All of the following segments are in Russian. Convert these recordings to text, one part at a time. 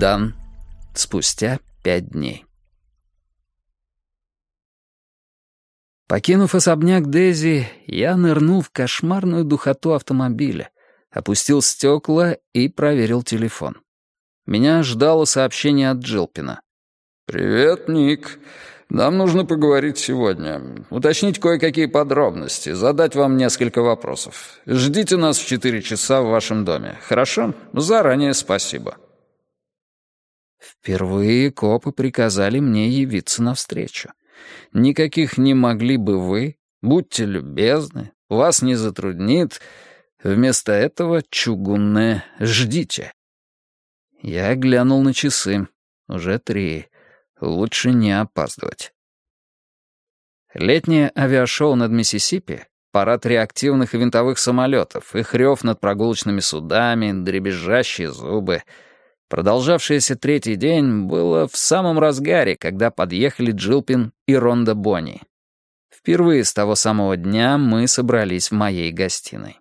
Дан. Спустя 5 дней. Покинув особняк Дейзи, я нырнул в кошмарную духоту автомобиля, опустил стекла и проверил телефон. Меня ждало сообщение от Джилпина. «Привет, Ник. Нам нужно поговорить сегодня. Уточнить кое-какие подробности, задать вам несколько вопросов. Ждите нас в 4 часа в вашем доме. Хорошо? Заранее спасибо». Впервые копы приказали мне явиться навстречу. Никаких «не могли бы вы», «будьте любезны», «вас не затруднит». Вместо этого чугунное «ждите». Я глянул на часы. Уже 3. Лучше не опаздывать. Летнее авиашоу над Миссисипи, парад реактивных и винтовых самолетов, их рев над прогулочными судами, дребезжащие зубы. Продолжавшееся 3-й день было в самом разгаре, когда подъехали Джилпин и Ронда Бонни. Впервые с того самого дня мы собрались в моей гостиной.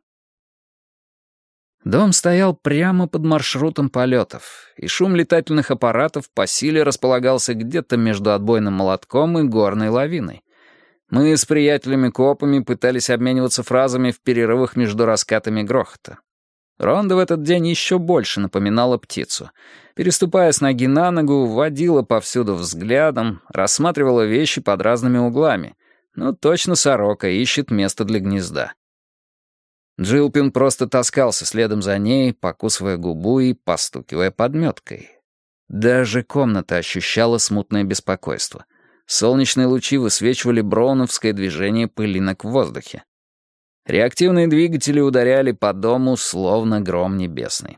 Дом стоял прямо под маршрутом полетов, и шум летательных аппаратов по силе располагался где-то между отбойным молотком и горной лавиной. Мы с приятелями-копами пытались обмениваться фразами в перерывах между раскатами грохота. Ронда в этот день еще больше напоминала птицу. Переступая с ноги на ногу, водила повсюду взглядом, рассматривала вещи под разными углами. Ну, точно сорока ищет место для гнезда. Джилпин просто таскался следом за ней, покусывая губу и постукивая подметкой. Даже комната ощущала смутное беспокойство. Солнечные лучи высвечивали броуновское движение пылинок в воздухе. Реактивные двигатели ударяли по дому, словно гром небесный.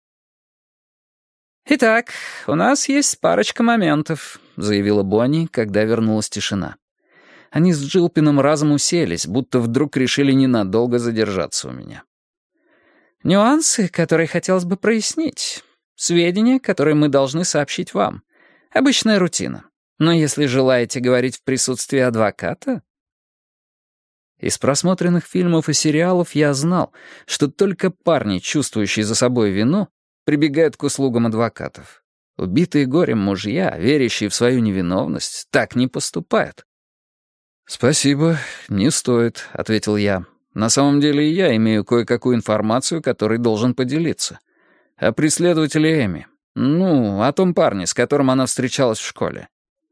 «Итак, у нас есть парочка моментов», — заявила Бонни, когда вернулась тишина. Они с Джилпином разом уселись, будто вдруг решили ненадолго задержаться у меня. «Нюансы, которые хотелось бы прояснить. Сведения, которые мы должны сообщить вам. Обычная рутина. Но если желаете говорить в присутствии адвоката...» Из просмотренных фильмов и сериалов я знал, что только парни, чувствующие за собой вину, прибегают к услугам адвокатов. Убитые горем мужья, верящие в свою невиновность, так не поступают. «Спасибо, не стоит», — ответил я. «На самом деле и я имею кое-какую информацию, которой должен поделиться. О преследователе Эми. Ну, о том парне, с которым она встречалась в школе».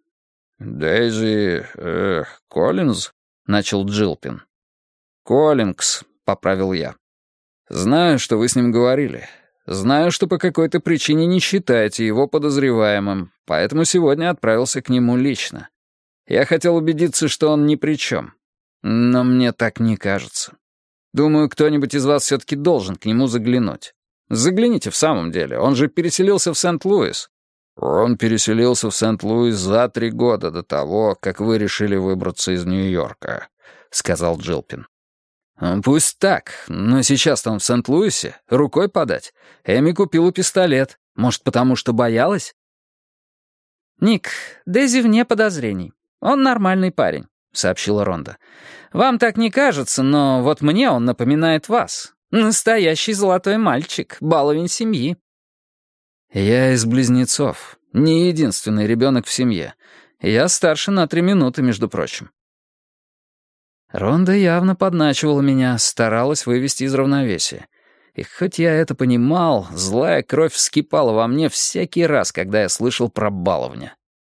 «Дейзи... Коллинз?» — начал Джилпин. «Коллингс», — поправил я. «Знаю, что вы с ним говорили. Знаю, что по какой-то причине не считаете его подозреваемым, поэтому сегодня отправился к нему лично. Я хотел убедиться, что он ни при чем. Но мне так не кажется. Думаю, кто-нибудь из вас все-таки должен к нему заглянуть. Загляните в самом деле, он же переселился в Сент-Луис». «Он переселился в Сент-Луис за 3 года до того, как вы решили выбраться из Нью-Йорка», — сказал Джилпин. «Пусть так, но сейчас-то он в Сент-Луисе, рукой подать. Эми купила пистолет. Может, потому что боялась?» «Ник, Дейзи вне подозрений. Он нормальный парень», — сообщила Ронда. «Вам так не кажется, но вот мне он напоминает вас. Настоящий золотой мальчик, баловень семьи». «Я из близнецов, не единственный ребенок в семье. Я старше на 3 минуты, между прочим». Ронда явно подначивала меня, старалась вывести из равновесия. И хоть я это понимал, злая кровь вскипала во мне всякий раз, когда я слышал про баловня.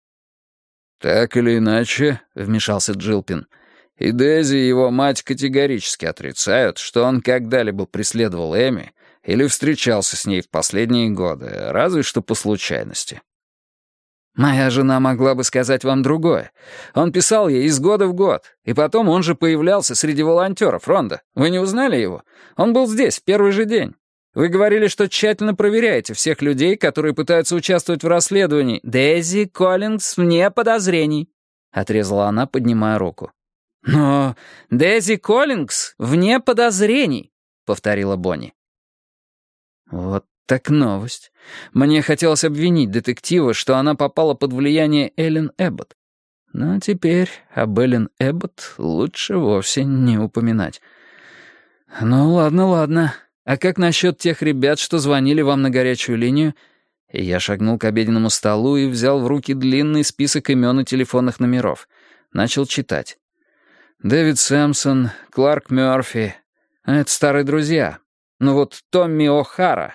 «Так или иначе», — вмешался Джилпин, «и Дейзи и его мать категорически отрицают, что он когда-либо преследовал Эми или встречался с ней в последние годы, разве что по случайности». «Моя жена могла бы сказать вам другое. Он писал ей из года в год, и потом он же появлялся среди волонтеров, Ронда. Вы не узнали его? Он был здесь в первый же день. Вы говорили, что тщательно проверяете всех людей, которые пытаются участвовать в расследовании. Дейзи Коллингс вне подозрений», — отрезала она, поднимая руку. «Но Дейзи Коллингс вне подозрений», — повторила Бонни. Вот так новость. Мне хотелось обвинить детектива, что она попала под влияние Эллен Эбботт. Но теперь об Эллен Эбботт лучше вовсе не упоминать. Ну, ладно. А как насчет тех ребят, что звонили вам на горячую линию? И я шагнул к обеденному столу и взял в руки длинный список имен и телефонных номеров. Начал читать. Дэвид Сэмпсон, Кларк Мёрфи. Это старые друзья. Ну вот Томми О'Хара.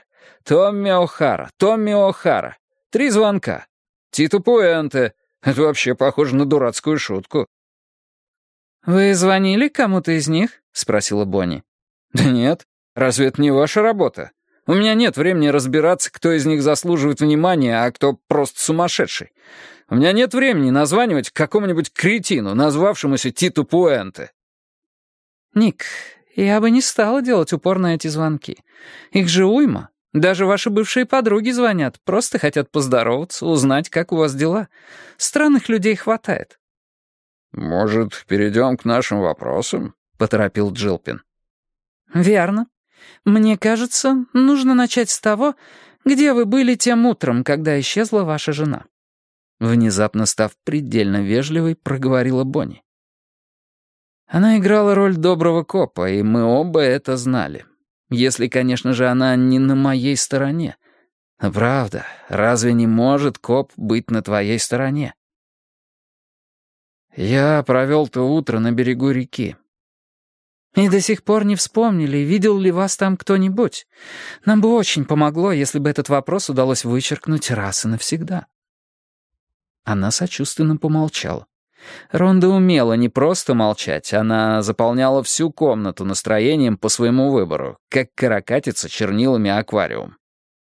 3 звонка. Тито Пуэнте. Это вообще похоже на дурацкую шутку. «Вы звонили кому-то из них?» — спросила Бонни. «Да нет. Разве это не ваша работа? У меня нет времени разбираться, кто из них заслуживает внимания, а кто просто сумасшедший. У меня нет времени названивать какому-нибудь кретину, назвавшемуся Титу Пуэнте». «Ник, я бы не стала делать упор на эти звонки. Их же уйма. Даже ваши бывшие подруги звонят, просто хотят поздороваться, узнать, как у вас дела. Странных людей хватает». «Может, перейдем к нашим вопросам?» — поторопил Джилпин. «Верно. Мне кажется, нужно начать с того, где вы были тем утром, когда исчезла ваша жена». Внезапно став предельно вежливой, проговорила Бонни. Она играла роль доброго копа, и мы оба это знали. Если, конечно же, она не на моей стороне. Но правда, разве не может коп быть на твоей стороне? Я провел то утро на берегу реки. И до сих пор не вспомнили, видел ли вас там кто-нибудь. Нам бы очень помогло, если бы этот вопрос удалось вычеркнуть раз и навсегда. Она сочувственно помолчала. Ронда умела не просто молчать, она заполняла всю комнату настроением по своему выбору, как каракатица чернилами аквариум.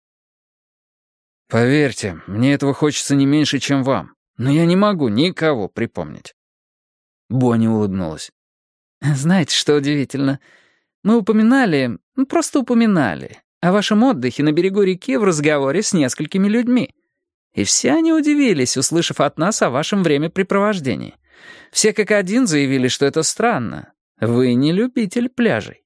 «Поверьте, мне этого хочется не меньше, чем вам, но я не могу никого припомнить». Бонни улыбнулась. «Знаете, что удивительно? Мы просто упоминали о вашем отдыхе на берегу реки в разговоре с несколькими людьми. И все они удивились, услышав от нас о вашем времяпрепровождении. Все как один заявили, что это странно. Вы не любитель пляжей».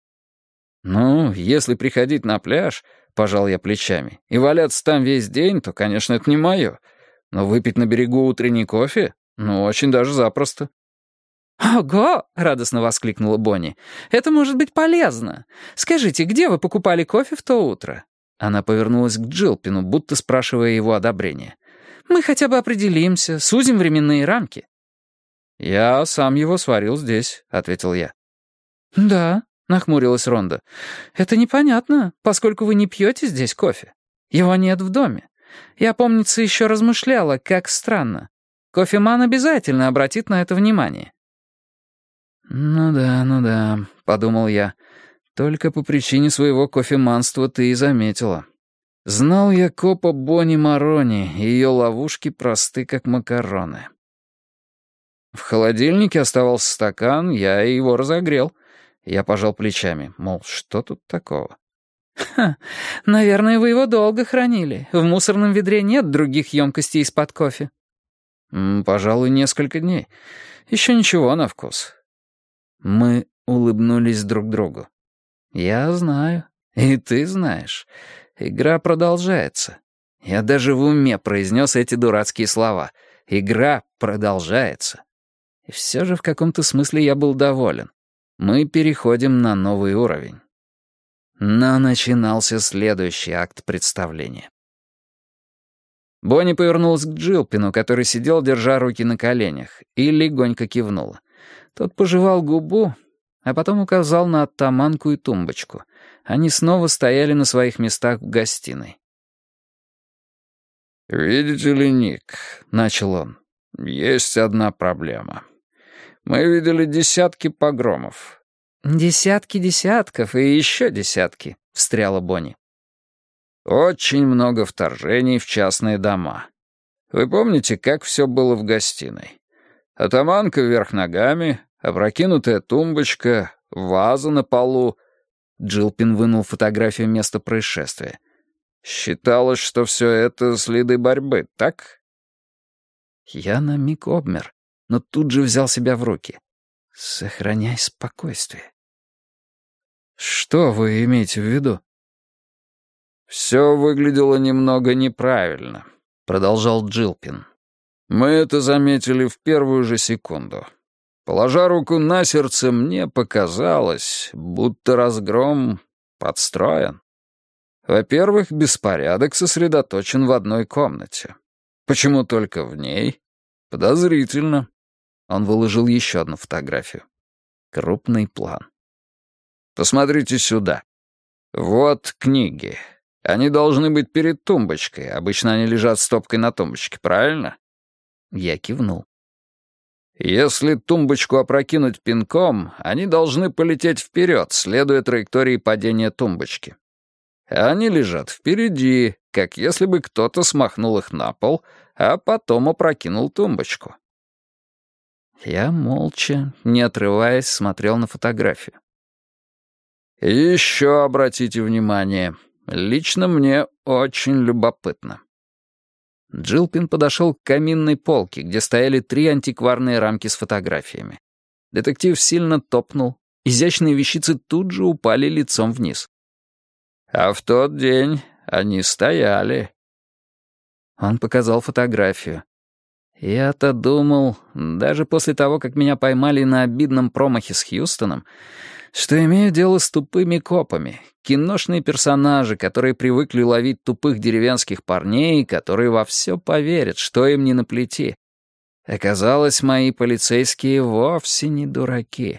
«Ну, если приходить на пляж, — пожал я плечами, — и валяться там весь день, то, конечно, это не мое. Но выпить на берегу утренний кофе, ну, очень даже запросто». «Ого!» — радостно воскликнула Бонни. «Это может быть полезно. Скажите, где вы покупали кофе в то утро?» Она повернулась к Джилпину, будто спрашивая его одобрения. «Мы хотя бы определимся, сузим временные рамки». «Я сам его сварил здесь», — ответил я. «Да», — нахмурилась Ронда. «Это непонятно, поскольку вы не пьете здесь кофе. Его нет в доме. Я, помнится, еще размышляла, как странно. Кофеман обязательно обратит на это внимание». «Ну да», — подумал я. «Только по причине своего кофеманства ты и заметила. Знал я копа Бонни Марони, и ее ловушки просты, как макароны». В холодильнике оставался стакан, я его разогрел. Я пожал плечами, мол, что тут такого? «Ха, наверное, вы его долго хранили. В мусорном ведре нет других емкостей из-под кофе». «Пожалуй, несколько дней. Еще ничего на вкус». Мы улыбнулись друг другу. «Я знаю, и ты знаешь. Игра продолжается». Я даже в уме произнес эти дурацкие слова. «Игра продолжается». И все же в каком-то смысле я был доволен. Мы переходим на новый уровень. Но начинался следующий акт представления. Бонни повернулась к Джилпину, который сидел, держа руки на коленях, и легонько кивнула. Тот пожевал губу, а потом указал на оттаманку и тумбочку. Они снова стояли на своих местах в гостиной. «Видите ли, Ник», — начал он, — «есть одна проблема. Мы видели десятки погромов». «Десятки десятков и еще десятки», — встряла Бонни. «Очень много вторжений в частные дома. Вы помните, как все было в гостиной? Атаманка вверх ногами, опрокинутая тумбочка, ваза на полу». Джилпин вынул фотографию места происшествия. «Считалось, что все это следы борьбы, так?» Я на миг обмер, но тут же взял себя в руки. «Сохраняй спокойствие». «Что вы имеете в виду?» «Все выглядело немного неправильно», — продолжал Джилпин. «Мы это заметили в первую же секунду. Положа руку на сердце, мне показалось, будто разгром подстроен. Во-первых, беспорядок сосредоточен в одной комнате. Почему только в ней? Подозрительно. Он выложил еще одну фотографию. Крупный план. Посмотрите сюда. Вот книги. Они должны быть перед тумбочкой. Обычно они лежат стопкой на тумбочке, правильно? Я кивнул. Если тумбочку опрокинуть пинком, они должны полететь вперед, следуя траектории падения тумбочки. Они лежат впереди, как если бы кто-то смахнул их на пол, а потом опрокинул тумбочку. Я молча, не отрываясь, смотрел на фотографию. И еще обратите внимание, лично мне очень любопытно. Джилпин подошел к каминной полке, где стояли 3 антикварные рамки с фотографиями. Детектив сильно топнул. Изящные вещицы тут же упали лицом вниз. А в тот день они стояли. Он показал фотографию. Я-то думал, даже после того, как меня поймали на обидном промахе с Хьюстоном, что имею дело с тупыми копами, киношные персонажи, которые привыкли ловить тупых деревенских парней, которые во все поверят, что им не наплети. Оказалось, мои полицейские вовсе не дураки.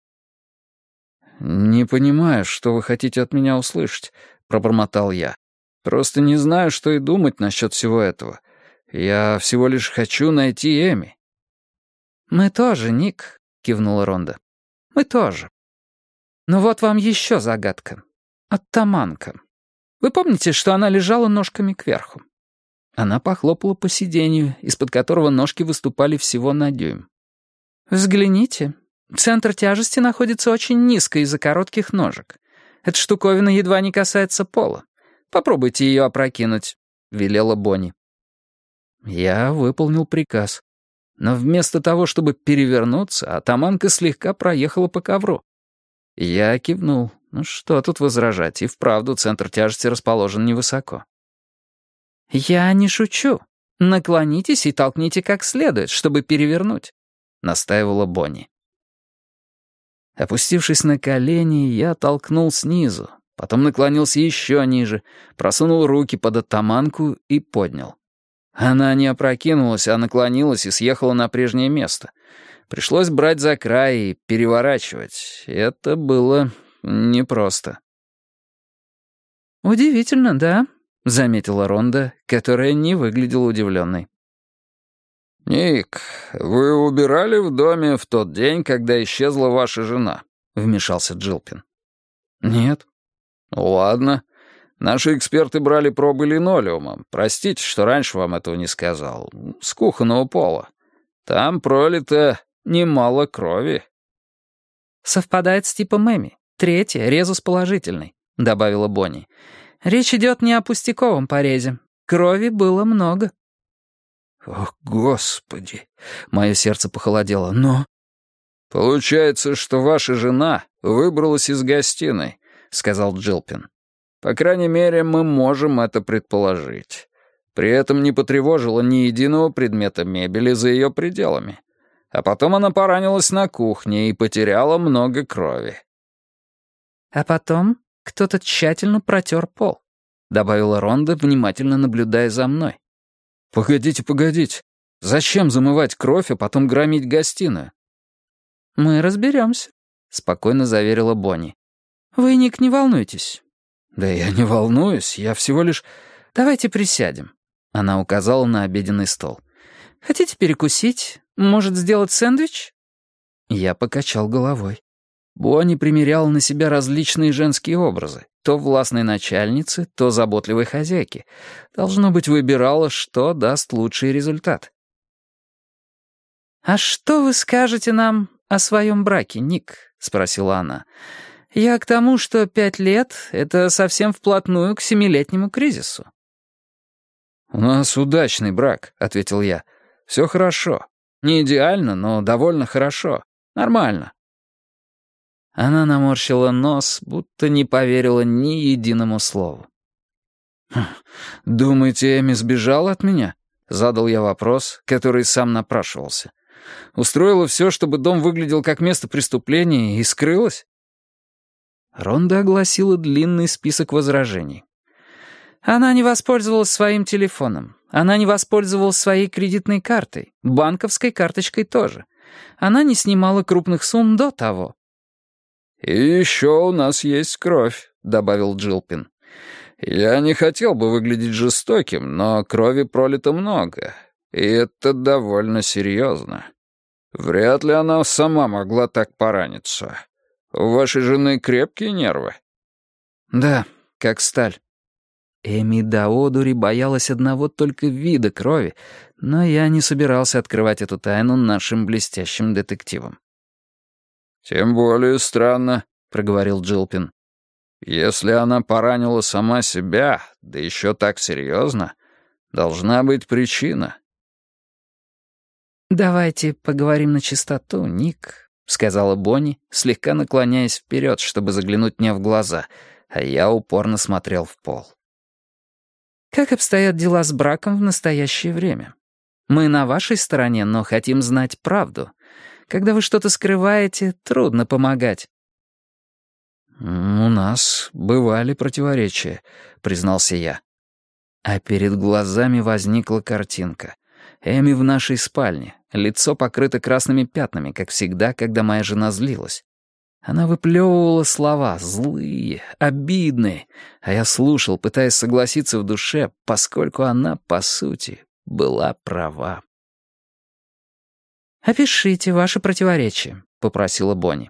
«Не понимаю, что вы хотите от меня услышать», — пробормотал я. «Просто не знаю, что и думать насчет всего этого. Я всего лишь хочу найти Эми». «Мы тоже, Ник», — кивнула Ронда. «Мы тоже. Но вот вам еще загадка. Оттаманка. Вы помните, что она лежала ножками кверху?» Она похлопала по сиденью, из-под которого ножки выступали всего на дюйм. «Взгляните. Центр тяжести находится очень низко из-за коротких ножек. Эта штуковина едва не касается пола. Попробуйте ее опрокинуть», — велела Бонни. Я выполнил приказ. Но вместо того, чтобы перевернуться, атаманка слегка проехала по ковру. Я кивнул. Ну что тут возражать, и вправду центр тяжести расположен невысоко. «Я не шучу. Наклонитесь и толкните как следует, чтобы перевернуть», — настаивала Бонни. Опустившись на колени, я толкнул снизу, потом наклонился еще ниже, просунул руки под оттаманку и поднял. Она не опрокинулась, а наклонилась и съехала на прежнее место. Пришлось брать за край и переворачивать. Это было непросто. «Удивительно, да?» — заметила Ронда, которая не выглядела удивленной. «Ник, вы убирали в доме в тот день, когда исчезла ваша жена?» — вмешался Джилпин. «Нет». «Ладно. Наши эксперты брали пробы линолеума. Простите, что раньше вам этого не сказал. С кухонного пола. Там пролито немало крови». «Совпадает с типом Эми. Третья — резус положительный», — добавила Бонни. «Речь идет не о пустяковом порезе. Крови было много». «О, Господи!» — мое сердце похолодело. «Но...» «Получается, что ваша жена выбралась из гостиной», — сказал Джилпин. «По крайней мере, мы можем это предположить. При этом не потревожила ни единого предмета мебели за ее пределами. А потом она поранилась на кухне и потеряла много крови». «А потом кто-то тщательно протер пол», — добавила Ронда, внимательно наблюдая за мной. «Погодите. Зачем замывать кровь, а потом громить гостиную?» «Мы разберемся», — спокойно заверила Бонни. «Вы, Ник, не волнуйтесь». «Да я не волнуюсь, я всего лишь...» «Давайте присядем», — она указала на обеденный стол. «Хотите перекусить? Может, сделать сэндвич?» Я покачал головой. Бонни примеряла на себя различные женские образы. То властной начальницы, то заботливой хозяйки. Должно быть, выбирала, что даст лучший результат. «А что вы скажете нам о своем браке, Ник?» — спросила она. «Я к тому, что 5 лет — это совсем вплотную к 7-летнему кризису». «У нас удачный брак», — ответил я. «Все хорошо. Не идеально, но довольно хорошо. Нормально». Она наморщила нос, будто не поверила ни единому слову. «Думаете, Эми сбежала от меня?» — задал я вопрос, который сам напрашивался. «Устроила все, чтобы дом выглядел как место преступления, и скрылась?» Ронда огласила длинный список возражений. Она не воспользовалась своим телефоном. Она не воспользовалась своей кредитной картой. Банковской карточкой тоже. Она не снимала крупных сумм до того. «И еще у нас есть кровь», — добавил Джилпин. «Я не хотел бы выглядеть жестоким, но крови пролито много, и это довольно серьезно. Вряд ли она сама могла так пораниться. У вашей жены крепкие нервы?» «Да, как сталь». Эми до одури боялась одного только вида крови, но я не собирался открывать эту тайну нашим блестящим детективам. «Тем более странно», — проговорил Джилпин. «Если она поранила сама себя, да еще так серьезно, должна быть причина». «Давайте поговорим на чистоту, Ник», — сказала Бонни, слегка наклоняясь вперед, чтобы заглянуть мне в глаза, а я упорно смотрел в пол. «Как обстоят дела с браком в настоящее время? Мы на вашей стороне, но хотим знать правду. Когда вы что-то скрываете, трудно помогать». «У нас бывали противоречия», — признался я. А перед глазами возникла картинка. Эми в нашей спальне, лицо покрыто красными пятнами, как всегда, когда моя жена злилась. Она выплевывала слова, злые, обидные, а я слушал, пытаясь согласиться в душе, поскольку она, по сути, была права. «Опишите ваши противоречия», — попросила Бонни.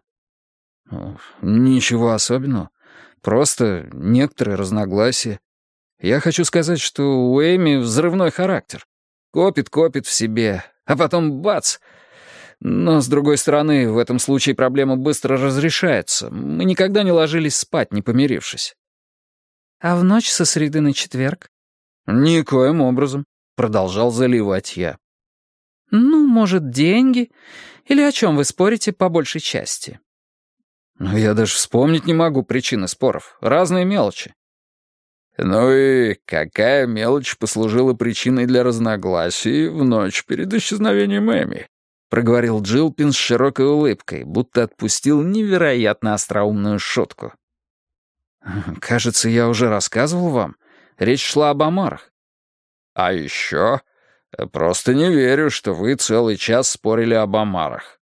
«Ничего особенного. Просто некоторые разногласия. Я хочу сказать, что у Эми взрывной характер. Копит в себе, а потом бац! Но, с другой стороны, в этом случае проблема быстро разрешается. Мы никогда не ложились спать, не помирившись». «А в ночь со среды на четверг?» «Никоим образом», — продолжал заливать я. «Ну, может, деньги? Или о чем вы спорите по большей части?» «Ну, я даже вспомнить не могу причины споров. Разные мелочи». «Ну и какая мелочь послужила причиной для разногласий в ночь перед исчезновением Эми?» — проговорил Джилпин с широкой улыбкой, будто отпустил невероятно остроумную шутку. «Кажется, я уже рассказывал вам. Речь шла об омарах». «А еще? Просто не верю, что вы целый час спорили об омарах».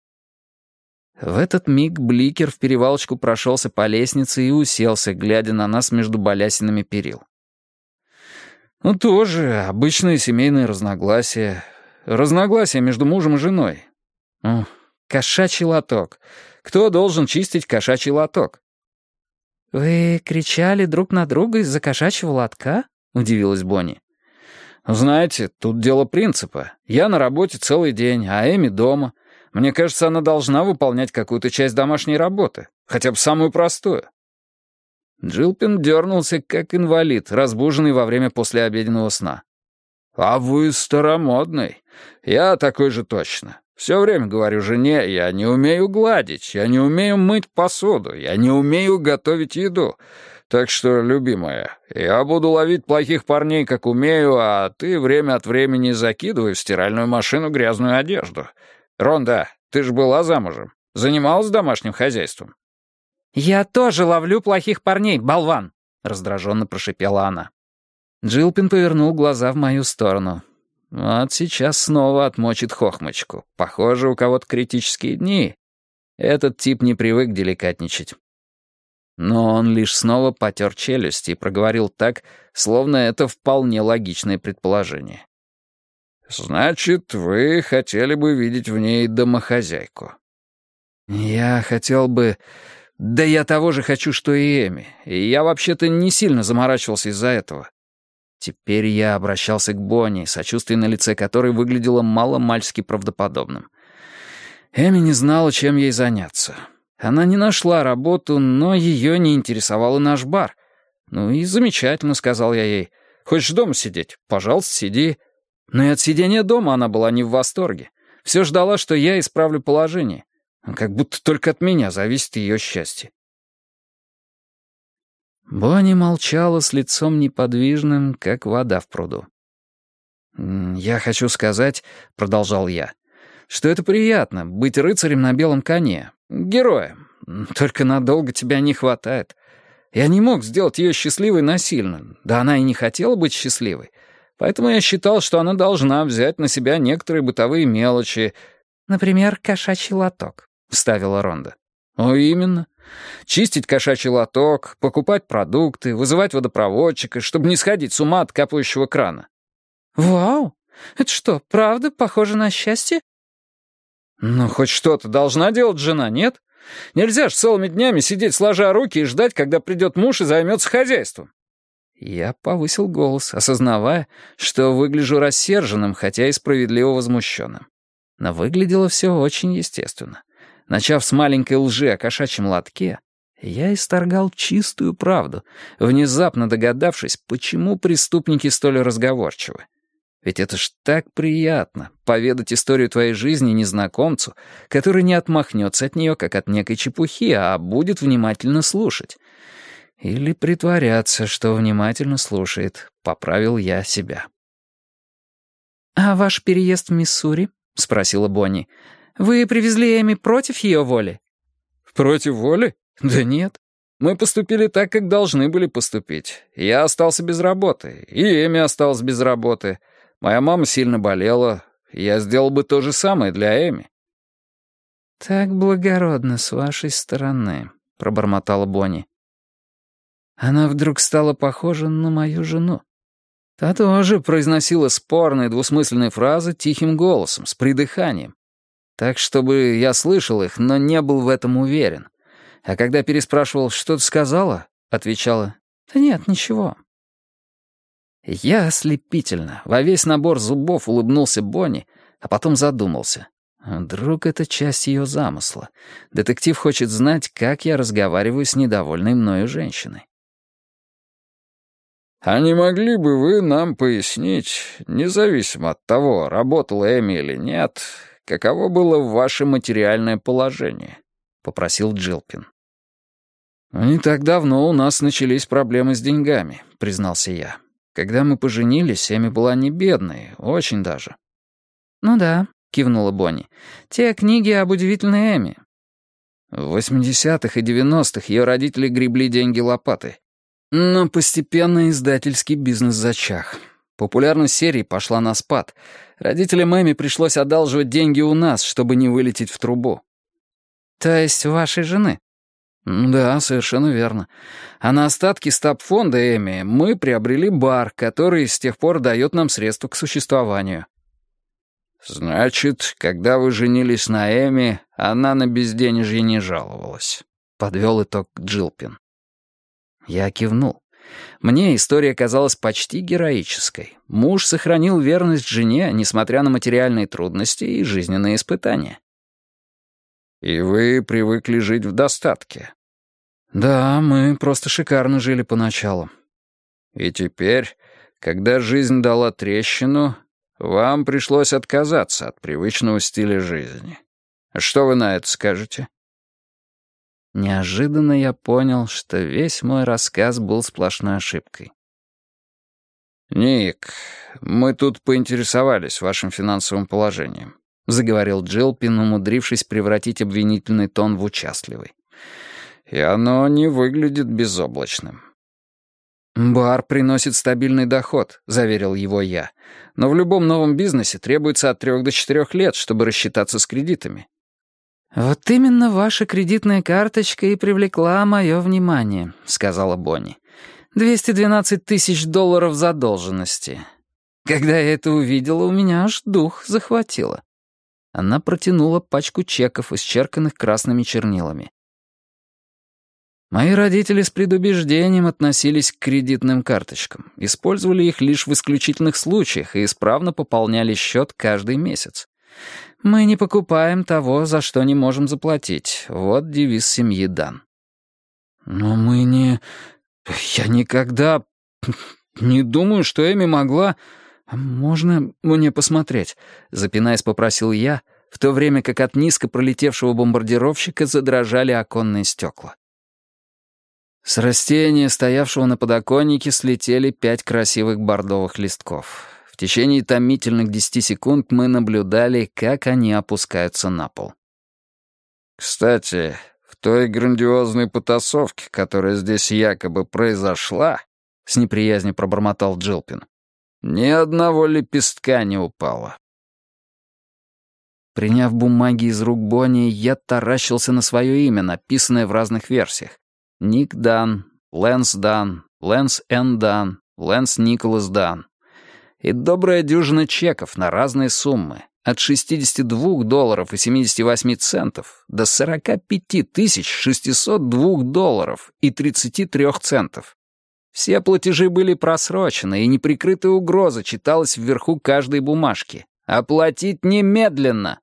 В этот миг Бликер в перевалочку прошелся по лестнице и уселся, глядя на нас между балясинами перил. «Ну, тоже обычные семейные разногласия. Разногласия между мужем и женой. Ну, кошачий лоток. Кто должен чистить кошачий лоток?» «Вы кричали друг на друга из-за кошачьего лотка?» — удивилась Бонни. «Знаете, тут дело принципа. Я на работе целый день, а Эми дома. Мне кажется, она должна выполнять какую-то часть домашней работы, хотя бы самую простую». Джилпин дернулся, как инвалид, разбуженный во время послеобеденного сна. «А вы старомодный. Я такой же точно. Все время говорю жене, я не умею гладить, я не умею мыть посуду, я не умею готовить еду. Так что, любимая, я буду ловить плохих парней, как умею, а ты время от времени закидывай в стиральную машину грязную одежду. Ронда, ты же была замужем. Занималась домашним хозяйством?» «Я тоже ловлю плохих парней, болван!» — раздраженно прошипела она. Джилпин повернул глаза в мою сторону. Вот сейчас снова отмочит хохмочку. Похоже, у кого-то критические дни. Этот тип не привык деликатничать. Но он лишь снова потер челюсти и проговорил так, словно это вполне логичное предположение. «Значит, вы хотели бы видеть в ней домохозяйку?» «Я хотел бы... Да я того же хочу, что и Эми. И я вообще-то не сильно заморачивался из-за этого». Теперь я обращался к Бонни, сочувствие на лице которой выглядело мало-мальски правдоподобным. Эми не знала, чем ей заняться. Она не нашла работу, но ее не интересовал и наш бар. «Ну и замечательно», — сказал я ей. «Хочешь дома сидеть? Пожалуйста, сиди». Но и от сидения дома она была не в восторге. Все ждала, что я исправлю положение. Как будто только от меня зависит ее счастье. Бонни молчала с лицом неподвижным, как вода в пруду. «Я хочу сказать», — продолжал я, — «что это приятно, быть рыцарем на белом коне, героем. Только надолго тебя не хватает. Я не мог сделать ее счастливой насильно, да она и не хотела быть счастливой. Поэтому я считал, что она должна взять на себя некоторые бытовые мелочи. «Например, кошачий лоток», — вставила Ронда. «О, именно. Чистить кошачий лоток, покупать продукты, вызывать водопроводчика, чтобы не сходить с ума от капающего крана». «Вау! Это что, правда похоже на счастье?» «Ну, хоть что-то должна делать жена, нет? Нельзя ж целыми днями сидеть сложа руки и ждать, когда придет муж и займется хозяйством». Я повысил голос, осознавая, что выгляжу рассерженным, хотя и справедливо возмущенным. Но выглядело все очень естественно. Начав с маленькой лжи о кошачьем лотке, я исторгал чистую правду, внезапно догадавшись, почему преступники столь разговорчивы. Ведь это ж так приятно — поведать историю твоей жизни незнакомцу, который не отмахнется от нее, как от некой чепухи, а будет внимательно слушать. Или притворяться, что внимательно слушает, поправил я себя. «А ваш переезд в Миссури?» — спросила Бонни. «Вы привезли Эми против ее воли?» «Против воли? Да нет. Мы поступили так, как должны были поступить. Я остался без работы, и Эми осталась без работы. Моя мама сильно болела. Я сделал бы то же самое для Эми». «Так благородно с вашей стороны», — пробормотала Бонни. Она вдруг стала похожа на мою жену. Та тоже произносила спорные двусмысленные фразы тихим голосом, с придыханием. Так, чтобы я слышал их, но не был в этом уверен. А когда переспрашивал, что ты сказала, отвечала: «Да нет, ничего». Я ослепительно, во весь набор зубов улыбнулся Бонни, а потом задумался. Вдруг это часть ее замысла. Детектив хочет знать, как я разговариваю с недовольной мною женщиной. «А не могли бы вы нам пояснить, независимо от того, работала Эми или нет, каково было ваше материальное положение?» — попросил Джилпин. «Не так давно у нас начались проблемы с деньгами», — признался я. «Когда мы поженились, Эми была не бедной, очень даже». «Ну да», — кивнула Бонни, — «те книги об удивительной Эми». В 80-х и 90-х ее родители гребли деньги лопатой. Но постепенно издательский бизнес зачах. Популярность серии пошла на спад. Родителям Эми пришлось одалживать деньги у нас, чтобы не вылететь в трубу. «То есть вашей жены?» «Да, совершенно верно. А на остатки стабфонда Эми мы приобрели бар, который с тех пор дает нам средства к существованию». «Значит, когда вы женились на Эми, она на безденежье не жаловалась», — подвел итог Джилпин. Я кивнул. Мне история казалась почти героической. Муж сохранил верность жене, несмотря на материальные трудности и жизненные испытания. «И вы привыкли жить в достатке?» «Да, мы просто шикарно жили поначалу». «И теперь, когда жизнь дала трещину, вам пришлось отказаться от привычного стиля жизни. Что вы на это скажете?» Неожиданно я понял, что весь мой рассказ был сплошной ошибкой. «Ник, мы тут поинтересовались вашим финансовым положением», — заговорил Джилпин, умудрившись превратить обвинительный тон в участливый. «И оно не выглядит безоблачным». «Бар приносит стабильный доход», — заверил его я. «Но в любом новом бизнесе требуется от 3 до 4 лет, чтобы рассчитаться с кредитами». «Вот именно ваша кредитная карточка и привлекла мое внимание», — сказала Бонни. $212 тысяч задолженности. Когда я это увидела, у меня аж дух захватило». Она протянула пачку чеков, исчерканных красными чернилами. Мои родители с предубеждением относились к кредитным карточкам, использовали их лишь в исключительных случаях и исправно пополняли счет каждый месяц. «Мы не покупаем того, за что не можем заплатить. Вот девиз семьи Дан». «Но мы не... Я никогда... не думаю, что Эми могла... Можно мне посмотреть?» Запинаясь, попросил я, в то время как от низко пролетевшего бомбардировщика задрожали оконные стекла. С растения, стоявшего на подоконнике, слетели 5 красивых бордовых листков. В течение томительных 10 секунд мы наблюдали, как они опускаются на пол. «Кстати, в той грандиозной потасовке, которая здесь якобы произошла, — с неприязнью пробормотал Джилпин, — ни одного лепестка не упало. Приняв бумаги из рук Бонни, я таращился на свое имя, написанное в разных версиях. Ник Дан, Лэнс Дан, Лэнс Н. Дан, Лэнс Николас Дан. И добрая дюжина чеков на разные суммы. От $62 и 78 центов до $45 602 и 33 центов. Все платежи были просрочены, и неприкрытая угроза читалась вверху каждой бумажки. «Оплатить немедленно!»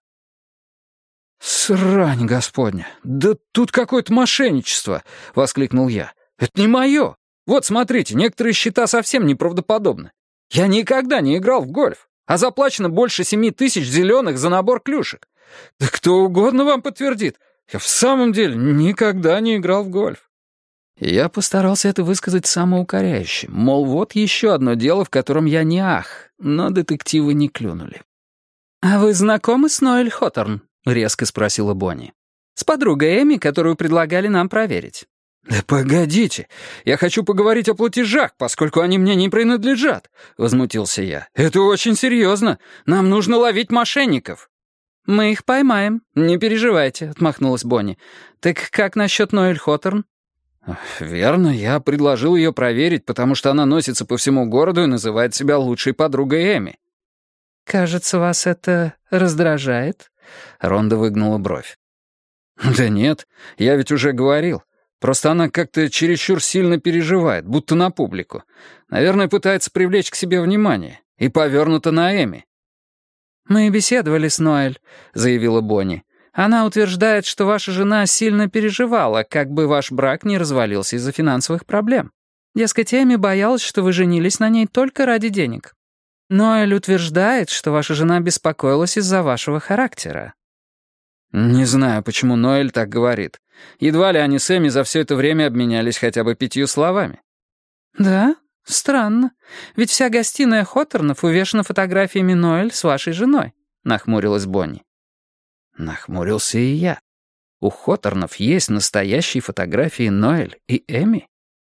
«Срань господня! Да тут какое-то мошенничество!» — воскликнул я. «Это не мое! Вот смотрите, некоторые счета совсем неправдоподобны. Я никогда не играл в гольф, а заплачено больше 7 тысяч зеленых за набор клюшек. Да кто угодно вам подтвердит. Я в самом деле никогда не играл в гольф». Я постарался это высказать самоукоряюще, мол, вот еще одно дело, в котором я не ах, но детективы не клюнули. «А вы знакомы с Ноэль Хоторн?» — резко спросила Бонни. «С подругой Эми, которую предлагали нам проверить». «Да погодите, я хочу поговорить о платежах, поскольку они мне не принадлежат», — возмутился я. «Это очень серьезно. Нам нужно ловить мошенников». «Мы их поймаем, не переживайте», — отмахнулась Бонни. «Так как насчет Ноэль Хоторн?» «Верно, я предложил ее проверить, потому что она носится по всему городу и называет себя лучшей подругой Эми». «Кажется, вас это раздражает?» Ронда выгнула бровь. «Да нет, я ведь уже говорил. Просто она как-то чересчур сильно переживает, будто на публику. Наверное, пытается привлечь к себе внимание. И повернута на Эми». «Мы беседовали с Ноэль», — заявила Бонни. «Она утверждает, что ваша жена сильно переживала, как бы ваш брак не развалился из-за финансовых проблем. Дескать, Эми боялась, что вы женились на ней только ради денег. Ноэль утверждает, что ваша жена беспокоилась из-за вашего характера». «Не знаю, почему Ноэль так говорит. Едва ли они с Эми за все это время обменялись хотя бы 5 словами». «Да? Странно. Ведь вся гостиная Хоторнов увешана фотографиями Ноэль с вашей женой», — нахмурилась Бонни. Нахмурился и я. У Хоторнов есть настоящие фотографии Ноэль и Эми.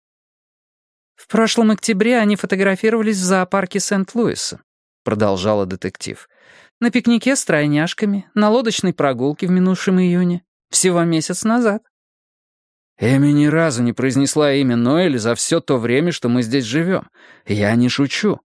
«В прошлом октябре они фотографировались в зоопарке Сент-Луиса», — продолжала детектив. «На пикнике с тройняшками, на лодочной прогулке в минувшем июне. Всего месяц назад». Эми ни разу не произнесла имя Ноэля за все то время, что мы здесь живем. Я не шучу.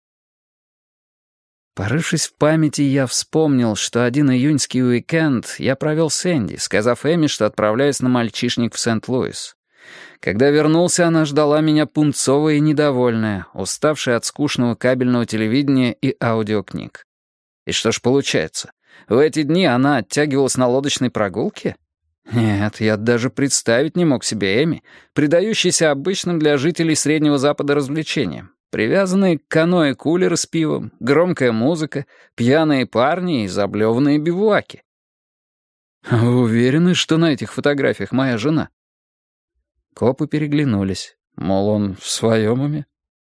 Порывшись в памяти, я вспомнил, что один июньский уикенд я провел с Энди, сказав Эми, что отправляюсь на мальчишник в Сент-Луис. Когда вернулся, она ждала меня пунцовая и недовольная, уставшая от скучного кабельного телевидения и аудиокниг. И что ж получается, в эти дни она оттягивалась на лодочной прогулке? Нет, я даже представить не мог себе Эми, предающейся обычным для жителей Среднего Запада развлечениям. Привязанные к каноэ кулеры с пивом, громкая музыка, пьяные парни и заблеванные бивуаки. «Вы уверены, что на этих фотографиях моя жена?» Копы переглянулись, мол, он в своем уме.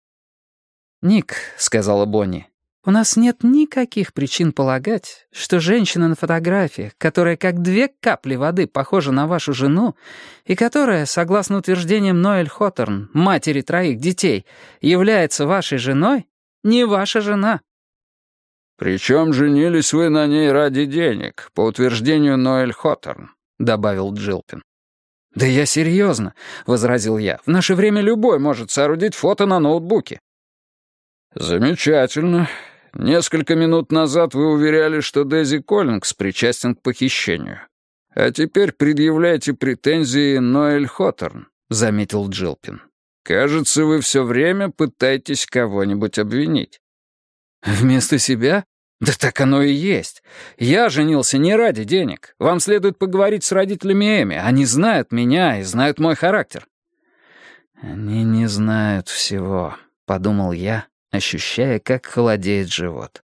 «Ник», — сказала Бонни, — «у нас нет никаких причин полагать, что женщина на фотографиях, которая как 2 капли воды похожа на вашу жену, и которая, согласно утверждениям Ноэль Хоторн, матери 3 детей, является вашей женой, не ваша жена». «Причем женились вы на ней ради денег, по утверждению Ноэль Хоторн», — добавил Джилпин. «Да я серьезно», — возразил я. «В наше время любой может соорудить фото на ноутбуке». «Замечательно. Несколько минут назад вы уверяли, что Дэзи Коллингс причастен к похищению. А теперь предъявляете претензии Ноэль Хоторн», — заметил Джилпин. «Кажется, вы все время пытаетесь кого-нибудь обвинить». «Вместо себя? Да так оно и есть. Я женился не ради денег. Вам следует поговорить с родителями Эми. Они знают меня и знают мой характер». «Они не знают всего», — подумал я, ощущая, как холодеет живот.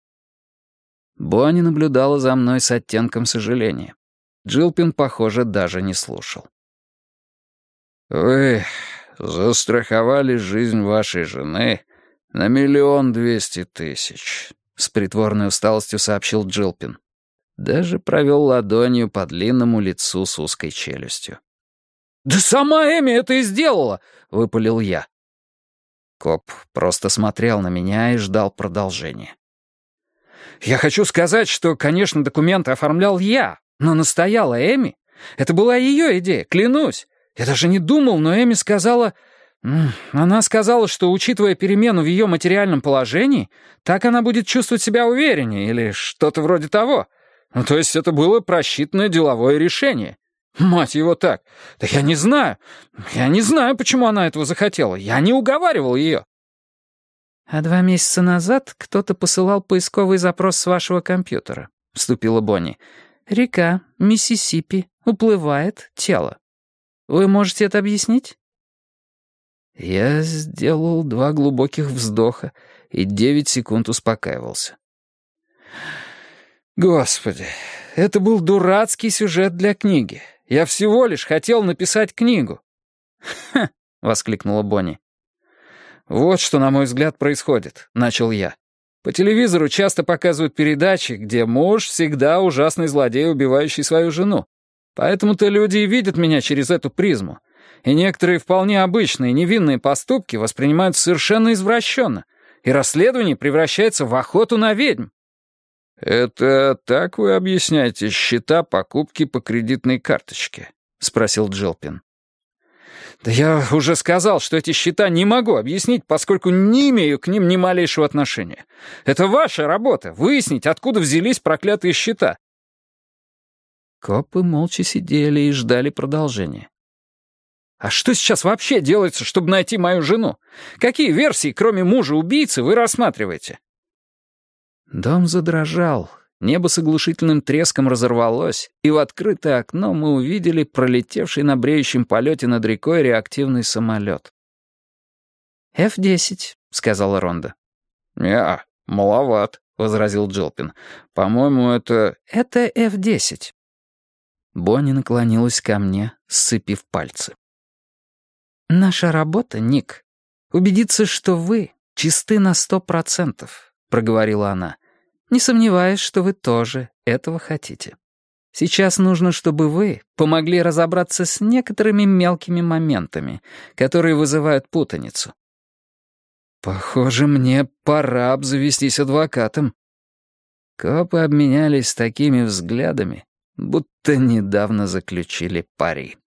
Бонни наблюдала за мной с оттенком сожаления. Джилпин, похоже, даже не слушал. «Вы застраховали жизнь вашей жены на 1 200 000, — с притворной усталостью сообщил Джилпин. Даже провел ладонью по длинному лицу с узкой челюстью. «Да сама Эми это и сделала!» — выпалил я. Коп просто смотрел на меня и ждал продолжения. «Я хочу сказать, что, конечно, документы оформлял я, но настояла Эми. Это была ее идея, клянусь. Я даже не думал, но Эми сказала... Она сказала, что, учитывая перемену в ее материальном положении, так она будет чувствовать себя увереннее или что-то вроде того. Ну, то есть это было просчитанное деловое решение. Мать его так. Да я не знаю. Я не знаю, почему она этого захотела. Я не уговаривал ее». «А 2 месяца назад кто-то посылал поисковый запрос с вашего компьютера», — вступила Бонни. «Река, Миссисипи, уплывает тело. Вы можете это объяснить?» Я сделал 2 глубоких вздоха и 9 секунд успокаивался. «Господи, это был дурацкий сюжет для книги. Я всего лишь хотел написать книгу». «Ха!» — воскликнула Бонни. «Вот что, на мой взгляд, происходит», — начал я. «По телевизору часто показывают передачи, где муж всегда ужасный злодей, убивающий свою жену. Поэтому-то люди и видят меня через эту призму. И некоторые вполне обычные невинные поступки воспринимают совершенно извращенно, и расследование превращается в охоту на ведьм». «Это так вы объясняете счета покупки по кредитной карточке?» — спросил Джилпин. «Да я уже сказал, что эти счета не могу объяснить, поскольку не имею к ним ни малейшего отношения. Это ваша работа — выяснить, откуда взялись проклятые счета». Копы молча сидели и ждали продолжения. «А что сейчас вообще делается, чтобы найти мою жену? Какие версии, кроме мужа-убийцы, вы рассматриваете?» Дом задрожал, небо с оглушительным треском разорвалось, и в открытое окно мы увидели пролетевший на бреющем полете над рекой реактивный самолет. «F-10», — сказала Ронда. «Не-а, маловат», — возразил Джилпин. «По-моему, это...» «Это F-10». Бонни наклонилась ко мне, сцепив пальцы. «Наша работа, Ник, убедиться, что вы чисты на 100%, — проговорила она, — не сомневаюсь, что вы тоже этого хотите. Сейчас нужно, чтобы вы помогли разобраться с некоторыми мелкими моментами, которые вызывают путаницу». «Похоже, мне пора обзавестись адвокатом». Копы обменялись такими взглядами, будто недавно заключили пари.